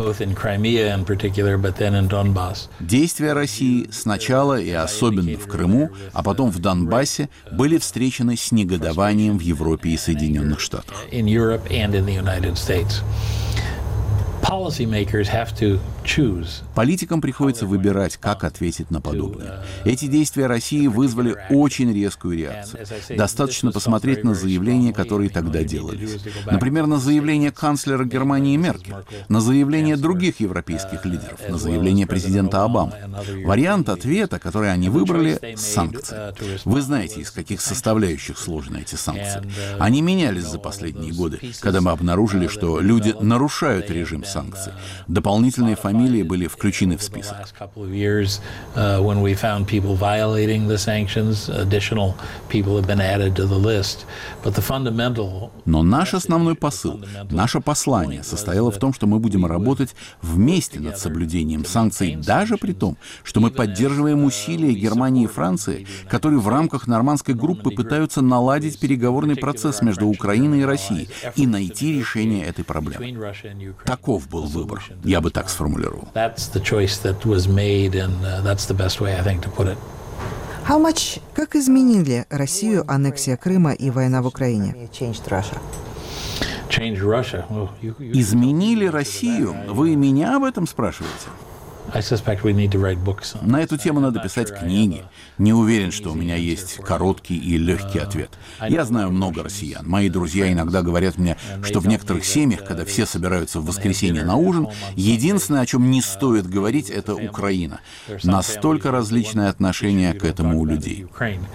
Действия России сначала и особенно в Крыму, а потом в Донбассе были встречены с негодованием в Европе и Соединенных Штатах. Политикам приходится выбирать, как ответить на подобное. Эти действия России вызвали очень резкую реакцию. Достаточно посмотреть на заявления, которые тогда делались. Например, на заявление канцлера Германии Меркель, на заявления других европейских лидеров, на заявление президента Обамы. Вариант ответа, который они выбрали — санкции. Вы знаете, из каких составляющих сложены эти санкции. Они менялись за последние годы, когда мы обнаружили, что люди нарушают режим санкций. Дополнительные фамилии были включены в список. Но наш основной посыл, наше послание состояло в том, что мы будем работать вместе над соблюдением санкций, даже при том, что мы поддерживаем усилия Германии и Франции, которые в рамках нормандской группы пытаются наладить переговорный процесс между Украиной и Россией и найти решение этой проблемы. Таков был выбор, я бы так сформулировал. Как изменили Россию аннексия Крыма и война в Украине? Изменили Россию? Вы меня об этом спрашиваете? На эту тему надо писать книги. Не уверен, что у меня есть короткий и легкий ответ. Я знаю много россиян. Мои друзья иногда говорят мне, что в некоторых семьях, когда все собираются в воскресенье на ужин, единственное, о чем не стоит говорить, это Украина. Настолько различное отношение к этому у людей.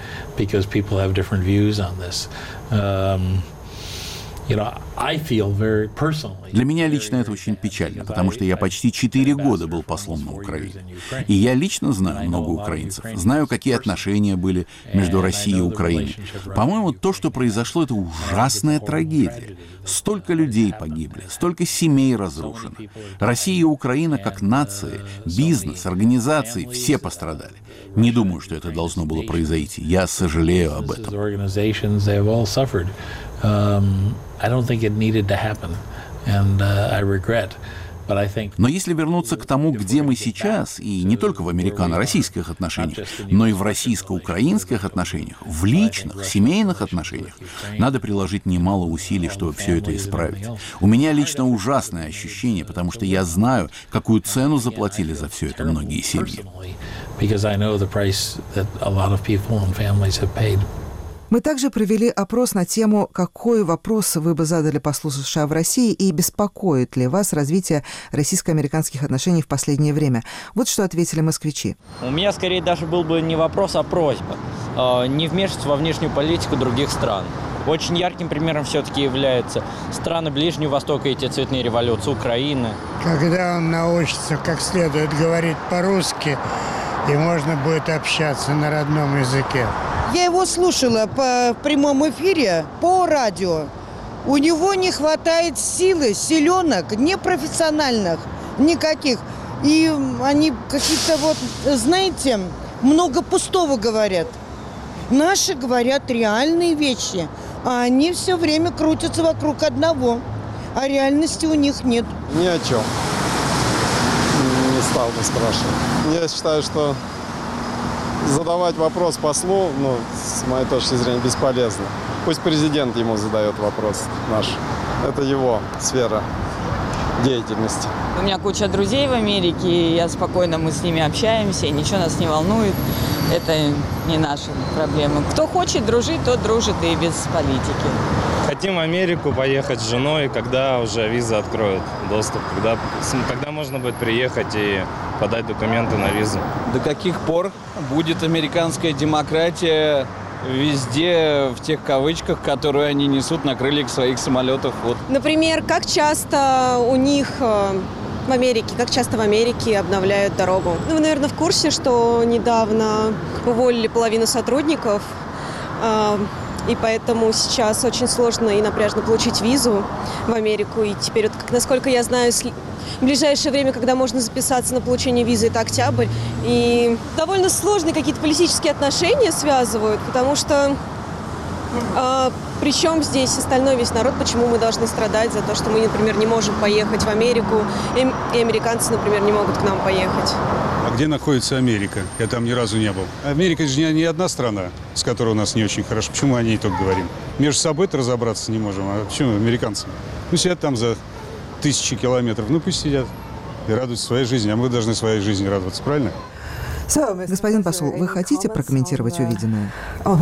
Для меня лично это очень печально, потому что я почти четыре года был послом на Украине. И я лично знаю много украинцев. Знаю, какие отношения были между Россией и Украиной. По-моему, то, что произошло, это ужасная трагедия. Столько людей погибли, столько семей разрушено. Россия и Украина как нации, бизнес, организации, все пострадали. Не думаю, что это должно было произойти. Я сожалею об этом. Um, I don't think it needed to happen, and uh, I regret. Но если вернуться к тому, где мы сейчас, и не только в американо-российских отношениях, но и в российско-украинских отношениях, в личных, семейных отношениях, надо приложить немало усилий, чтобы все это исправить. У меня лично ужасное ощущение, потому что я знаю, какую цену заплатили за все это многие семьи. Мы также провели опрос на тему, какой вопрос вы бы задали послу США в России и беспокоит ли вас развитие российско-американских отношений в последнее время. Вот что ответили москвичи. У меня скорее даже был бы не вопрос, а просьба. Не вмешиваться во внешнюю политику других стран. Очень ярким примером все-таки являются страны Ближнего Востока, эти цветные революции, Украина. Когда он научится как следует говорить по-русски, и можно будет общаться на родном языке. Я его слушала по прямом эфире, по радио. У него не хватает силы, силенок, непрофессиональных никаких. И они какие-то вот, знаете, много пустого говорят. Наши говорят реальные вещи, а они все время крутятся вокруг одного. А реальности у них нет. Ни о чем. Не стал бы спрашивать. Я считаю, что задавать вопрос послу, ну, с моей точки зрения, бесполезно. Пусть президент ему задает вопрос наш. Это его сфера деятельности. У меня куча друзей в Америке, и я спокойно, мы с ними общаемся, и ничего нас не волнует. Это не наши проблемы. Кто хочет дружить, тот дружит и без политики. Хотим в Америку поехать с женой, когда уже визы откроют доступ, когда, когда можно будет приехать и подать документы на визу. До каких пор будет американская демократия везде, в тех кавычках, которые они несут на крыльях своих самолетов? Вот. Например, как часто у них в Америке, как часто в Америке обновляют дорогу? Ну, вы, наверное, в курсе, что недавно уволили половину сотрудников и поэтому сейчас очень сложно и напряжно получить визу в Америку. И теперь, вот, как, насколько я знаю, в ближайшее время, когда можно записаться на получение визы, это октябрь. И довольно сложные какие-то политические отношения связывают, потому что э, причем здесь остальной весь народ, почему мы должны страдать за то, что мы, например, не можем поехать в Америку, и американцы, например, не могут к нам поехать. А где находится Америка? Я там ни разу не был. Америка же не, не одна страна, с которой у нас не очень хорошо. Почему о ней только говорим? Между собой-то разобраться не можем. А почему американцы? Ну, сидят там за тысячи километров. Ну, пусть сидят и радуются своей жизни. А мы должны своей жизни радоваться, правильно? Господин посол, вы хотите прокомментировать увиденное?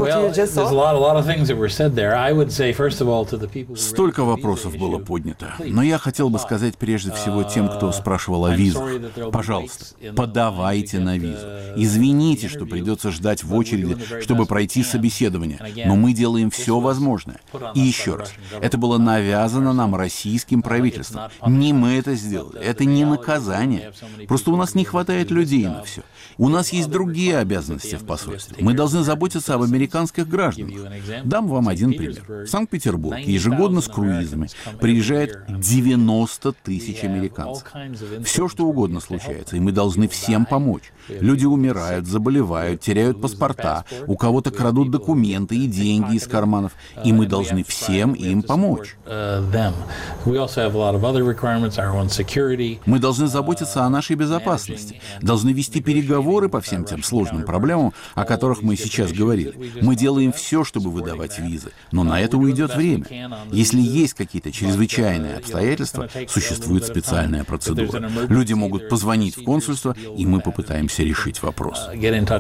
Столько вопросов было поднято. Но я хотел бы сказать прежде всего тем, кто спрашивал о визах. Пожалуйста, подавайте на визу. Извините, что придется ждать в очереди, чтобы пройти собеседование. Но мы делаем все возможное. И еще раз, это было навязано нам российским правительством. Не мы это сделали. Это не наказание. Просто у нас не хватает людей на все. У нас есть другие обязанности в посольстве. Мы должны заботиться об американских гражданах. Дам вам один пример. В Санкт-Петербург ежегодно с круизами приезжает девяносто тысяч американцев. Все, что угодно случается, и мы должны всем помочь. Люди умирают, заболевают, теряют паспорта, у кого-то крадут документы и деньги из карманов, и мы должны всем им помочь. Мы должны заботиться о нашей безопасности, должны вести переговоры по всем тем сложным проблемам, о которых мы сейчас говорили. Мы делаем все, чтобы выдавать визы, но на это уйдет время. Если есть какие-то чрезвычайные обстоятельства, существует специальная процедура. Люди могут позвонить в консульство, и мы попытаемся решить вопрос.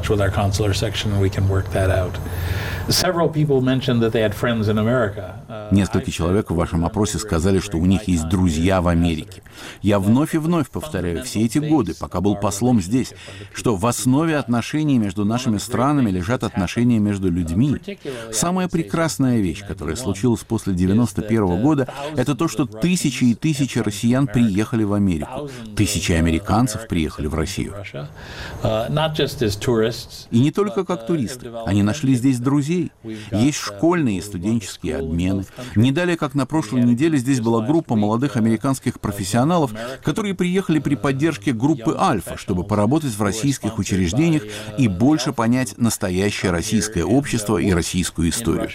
Несколько человек в вашем опросе сказали, что у них есть друзья в Америке. Я вновь и вновь повторяю все эти годы, пока был послом здесь, что в основе отношений между нашими странами лежат отношения между людьми. Самая прекрасная вещь, которая случилась после девяносто первого года, это то, что тысячи и тысячи россиян приехали в Америку. Тысячи американцев приехали в Россию. И не только как туристы. Они нашли здесь друзей. Есть школьные и студенческие обмены. Не далее, как на прошлой неделе, здесь была группа молодых американских профессионалов, которые приехали при поддержке группы «Альфа», чтобы поработать в российских учреждениях и больше понять настоящее российское общество и российскую историю.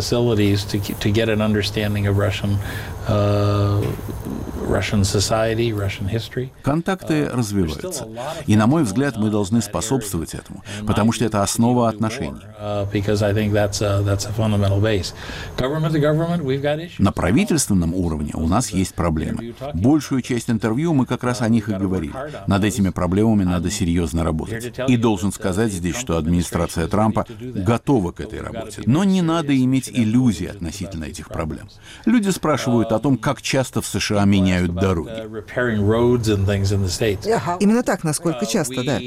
Контакты развиваются. И, на мой взгляд, мы должны способствовать этому, потому что это основа отношений. На правительственном уровне у нас есть проблемы. Большую часть интервью мы как раз о них и говорили. Над этими проблемами надо серьезно работать. И должен сказать здесь, что администрация Трампа готова к этой работе. Но не надо иметь иллюзий относительно этих проблем. Люди спрашивают о том, как часто в США меняют дороги. Именно так, насколько часто, да.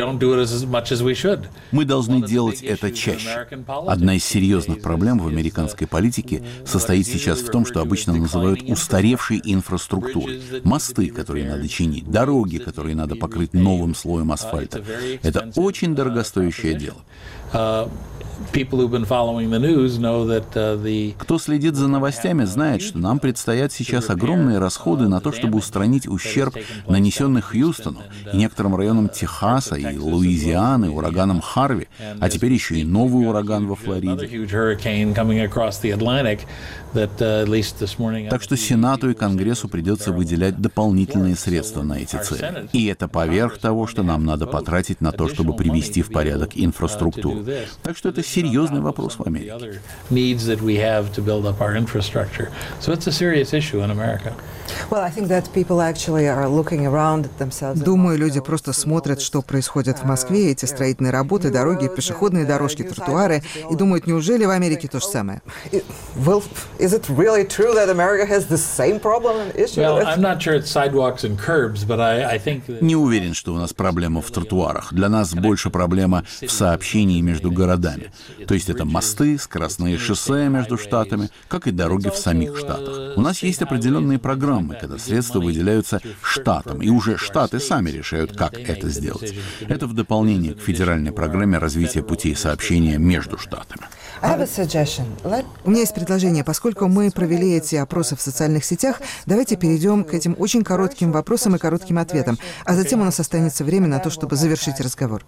Мы должны делать это чаще. Одна из серьезных проблем в американской политике состоит сейчас в том, что обычно называют устаревшей инфраструктурой. Мосты, которые надо чинить, дороги, которые надо покрыть новым слоем асфальта. Это очень дорогостоящее дело. Кто следит за новостями, знает, что нам предстоят сейчас огромные расходы на то, чтобы устранить ущерб, нанесенный Хьюстону и некоторым районам Техаса и Луизианы ураганом Харви, а теперь еще и новый ураган во Флориде. Так что Сенату и Конгрессу придется выделять дополнительные средства на эти цели. И это поверх того, что нам надо потратить на то, чтобы привести в порядок инфраструктуру. Так что это серьезный вопрос в Америке. Думаю, люди просто смотрят, что происходит в Москве, эти строительные работы, дороги, пешеходные дорожки, тротуары, и думают, неужели в Америке то же самое? Не уверен, что у нас проблема в тротуарах. Для нас больше проблема в сообщении между городами. То есть это мосты, скоростные шоссе между штатами, как и дороги в самих штатах. У нас есть определенные программы, когда средства выделяются штатам, и уже штаты сами решают, как это сделать. Это в дополнение к федеральной программе развития путей сообщения между штатами. У меня есть предложение. Поскольку мы провели эти опросы в социальных сетях, давайте перейдем к этим очень коротким вопросам и коротким ответам, а затем у нас останется время на то, чтобы завершить разговор.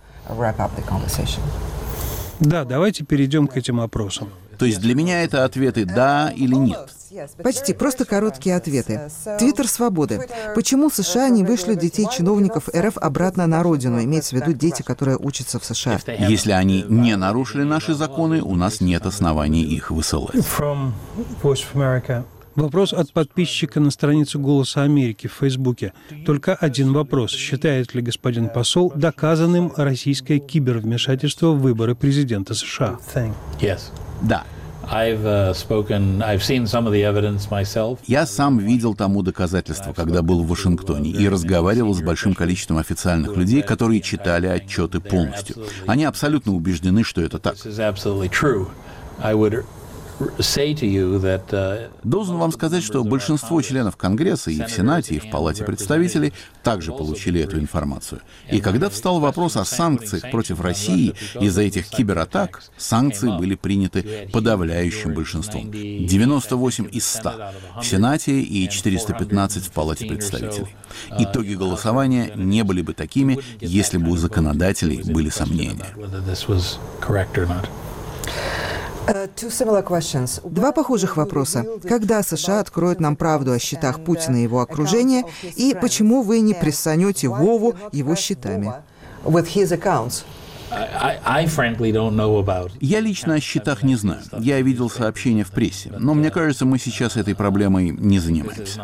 Да, давайте перейдем к этим опросам. То есть для меня это ответы «да» или «нет». Почти, просто короткие ответы. Твиттер свободы. Почему США не вышлют детей чиновников эр эф обратно на родину? Имеется в виду дети, которые учатся в США. Если они не нарушили наши законы, у нас нет оснований их высылать. Вопрос от подписчика на страницу «Голоса Америки» в Фейсбуке. Только один вопрос. Считает ли господин посол доказанным российское кибервмешательство в выборы президента США? Yes. Да. I've, uh, spoken, I've seen some of the evidence myself. Я сам видел тому доказательства, когда был в Вашингтоне, и разговаривал с большим количеством официальных людей, которые читали отчеты полностью. Они абсолютно убеждены, что это так. Должен вам сказать, что большинство членов Конгресса и в Сенате, и в Палате представителей также получили эту информацию. И когда встал вопрос о санкциях против России из-за этих кибератак, санкции были приняты подавляющим большинством. девяносто восемь из ста в Сенате и четыреста пятнадцать в Палате представителей. Итоги голосования не были бы такими, если бы у законодателей были сомнения. Два похожих вопроса. Когда США откроют нам правду о счетах Путина и его окружения, и почему вы не прессанете Вову его счетами? Я лично о счетах не знаю. Я видел сообщения в прессе. Но мне кажется, мы сейчас этой проблемой не занимаемся.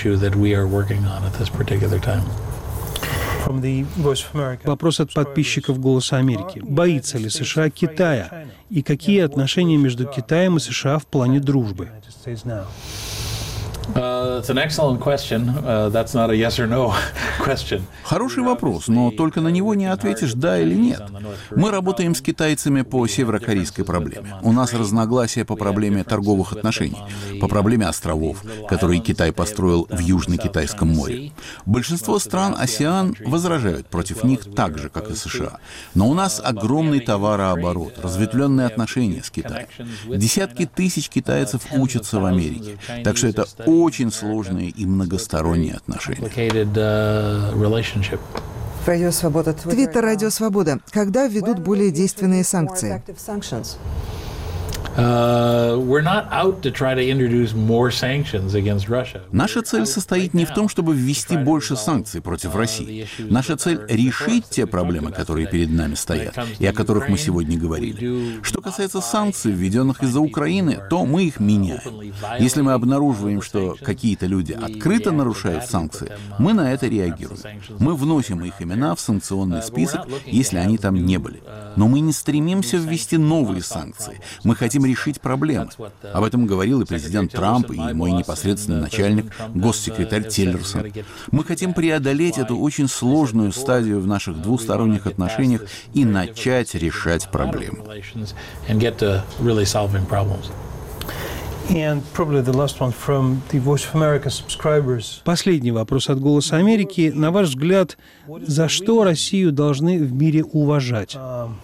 Вопрос от подписчиков «Голоса Америки». Боится ли США Китая? И какие отношения между Китаем и США в плане дружбы? Хороший вопрос, но только на него не ответишь «да» или «нет». Мы работаем с китайцами по северокорейской проблеме. У нас разногласия по проблеме торговых отношений, по проблеме островов, которые Китай построил в Южно-Китайском море. Большинство стран АСЕАН возражают против них так же, как и США. Но у нас огромный товарооборот, разветвленные отношения с Китаем. Десятки тысяч китайцев учатся в Америке. Так что это очень сложные и многосторонние отношения. Радио Свобода. Твиттер Радио Свобода. Когда введут более действенные санкции? Наша цель состоит не в том, чтобы ввести больше санкций против России. Наша цель — решить те проблемы, которые перед нами стоят, и о которых мы сегодня говорили. Что касается санкций, введенных из-за Украины, то мы их меняем. Если мы обнаруживаем, что какие-то люди открыто нарушают санкции, мы на это реагируем. Мы вносим их имена в санкционный список, если они там не были. Но мы не стремимся ввести новые санкции. Мы хотим решить проблемы. Об этом говорил и президент Трамп, и мой непосредственный начальник, госсекретарь Тиллерсон. Мы хотим преодолеть эту очень сложную стадию в наших двусторонних отношениях и начать решать проблемы. Последний вопрос от «Голоса Америки». На ваш взгляд, за что Россию должны в мире уважать?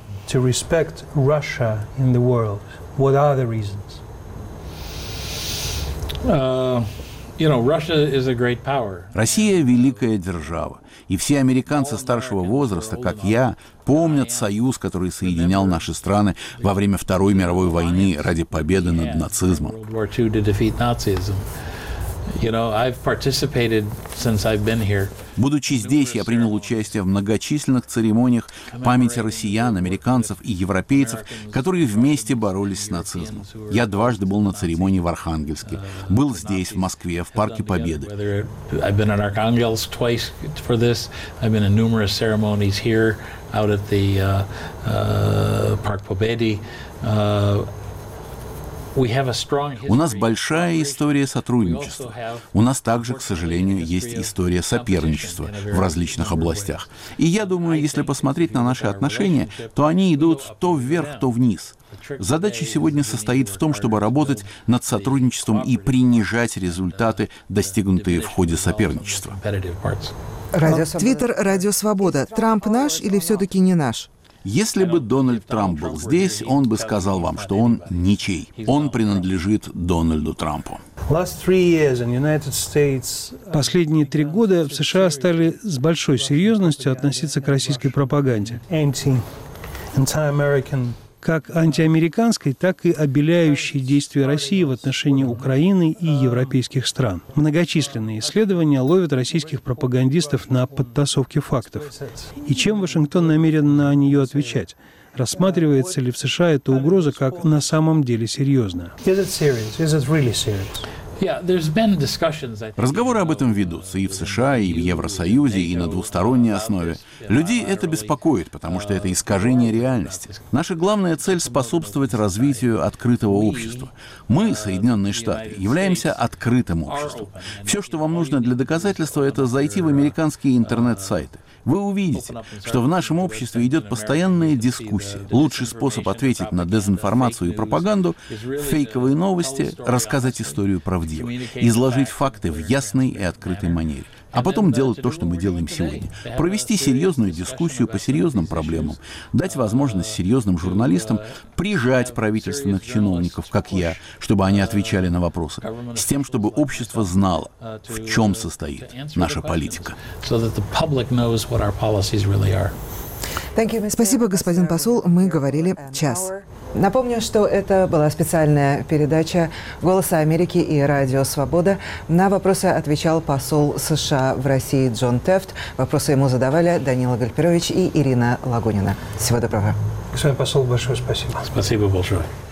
What are the reasons? Uh, you know, Russia is a great power. Россия — великая держава. И все американцы старшего возраста, как я, помнят союз, который соединял наши страны во время Второй мировой войны ради победы над нацизмом. You know, I've participated since I've been here. Будучи здесь, я принял участие в многочисленных церемониях памяти россиян, американцев и европейцев, которые вместе боролись с нацизмом. Я дважды был на церемонии в Архангельске, был здесь, в Москве, в Парке Победы. I've been in Archangels twice for this. I've been in numerous ceremonies here, out at the uh, uh, Park Победы. Uh, У нас большая история сотрудничества. У нас также, к сожалению, есть история соперничества в различных областях. И я думаю, если посмотреть на наши отношения, то они идут то вверх, то вниз. Задача сегодня состоит в том, чтобы работать над сотрудничеством и принижать результаты, достигнутые в ходе соперничества. Твиттер «Радио Свобода». Трамп наш или все-таки не наш? Если бы Дональд Трамп был здесь, он бы сказал вам, что он ничей. Он принадлежит Дональду Трампу. Последние три года в США стали с большой серьезностью относиться к российской пропаганде. Как антиамериканской, так и обеляющей действия России в отношении Украины и европейских стран. Многочисленные исследования ловят российских пропагандистов на подтасовке фактов. И чем Вашингтон намерен на нее отвечать? Рассматривается ли в США эта угроза как на самом деле серьезная? Разговоры об этом ведутся и в США, и в Евросоюзе, и на двусторонней основе. Людей это беспокоит, потому что это искажение реальности. Наша главная цель — способствовать развитию открытого общества. Мы, Соединенные Штаты, являемся открытым обществом. Все, что вам нужно для доказательства, это зайти в американские интернет-сайты. Вы увидите, что в нашем обществе идет постоянная дискуссия. Лучший способ ответить на дезинформацию и пропаганду — фейковые новости, рассказать историю правдиво, изложить факты в ясной и открытой манере. А потом делать то, что мы делаем сегодня. Провести серьезную дискуссию по серьезным проблемам, дать возможность серьезным журналистам прижать правительственных чиновников, как я, чтобы они отвечали на вопросы, с тем, чтобы общество знало, в чем состоит наша политика. Спасибо, господин посол. Мы говорили час. Напомню, что это была специальная передача «Голоса Америки» и «Радио Свобода». На вопросы отвечал посол США в России Джон Тефт. Вопросы ему задавали Данила Гальперович и Ирина Лагунина. Всего доброго. Господин посол, большое спасибо. Спасибо большое.